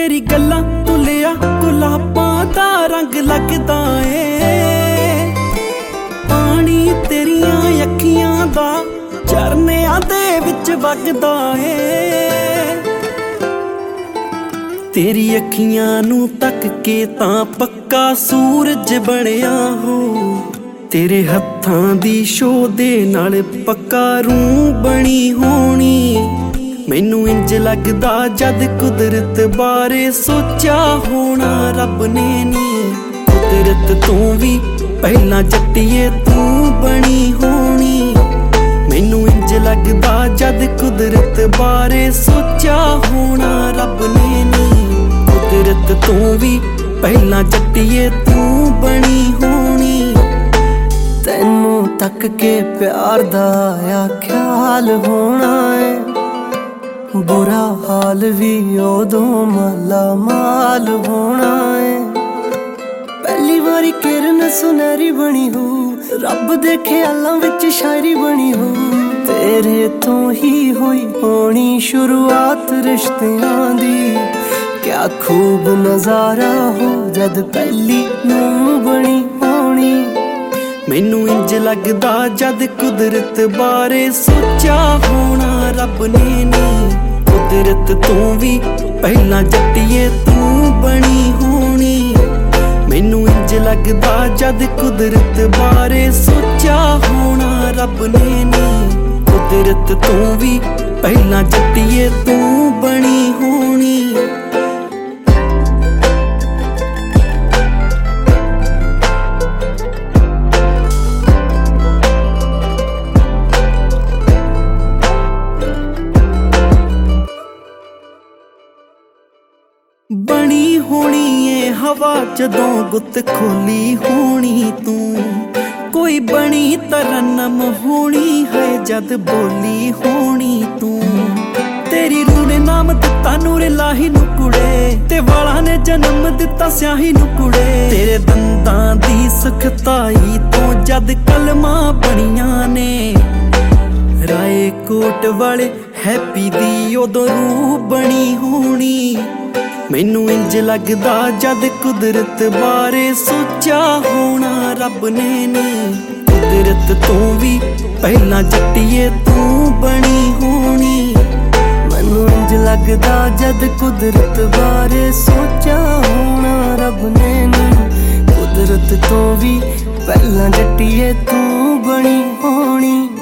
तेरी गल्लां तो लिया गुलाबां दा रंग लगदा ए। पानी तेरियां अखियां दा झरनियां दे विच वगदा ए। तेरी अखियां नू तक के तां पक्का सूरज बनिया हो। तेरे हत्थां दी शो दे नाल पक्का रूह बनी होनी। मैनू इंज लगदा जद कुदरत बारे सोचा होना रब ने नी। कुदरत तू भी पहला जट्टिए तू बनी होनी। मैनू इंज लगदा जद कुदरत बारे सोचा होना रब ने नी। कुदरत तू भी पहला जट्टिए तू बनी होनी। तैनू तक के प्यार दा आया ख्याल होना है। बुरा हाल भी उदों माला माल होना है। पहली बारी किरण सुनहरी बनी हो। रब दे ख्यालां विच शायरी बनी हो। तेरे तो ही हुई होनी शुरुआत रिश्तियां दी। क्या खूब नजारा हो जद पहली नूं बनी होनी। मैनू इंज लगदा जद कुदरत बारे सोचा होना रब ने नी। कुदरत तू भी पहला जट्टिए तू बनी होनी। मैनू इंज लगदा जद कुदरत बारे सोचा होना रब ने नी। कुदरत तू भी पहला जट्टिए तू बनी होनी। बनी होनी ए हवा जदों गुत खोली होनी तू। कोई बनी तरन्नम होनी है जद बोली होनी तू। तेरी रूह ने नाम दिता नूर लाही नू कुड़े। ते वाला ने जन्म दिता स्याही नू कुड़े। तेरे दंदां दी सुखताई तो जद कलमां बनियां ने। राए कोट वाले हैप्पी दी उदों रूह बनी होनी। मैनू इंज लगदा जद कुदरत बारे सोचा होना रब ने नी। कुदरत तू भी पहला जट्टिए तू बनी होनी। मैनू इंज लगदा जद कुदरत बारे सोचा होना रब ने नी। कुदरत तो भी पहला जट्टिए तू बनी होनी।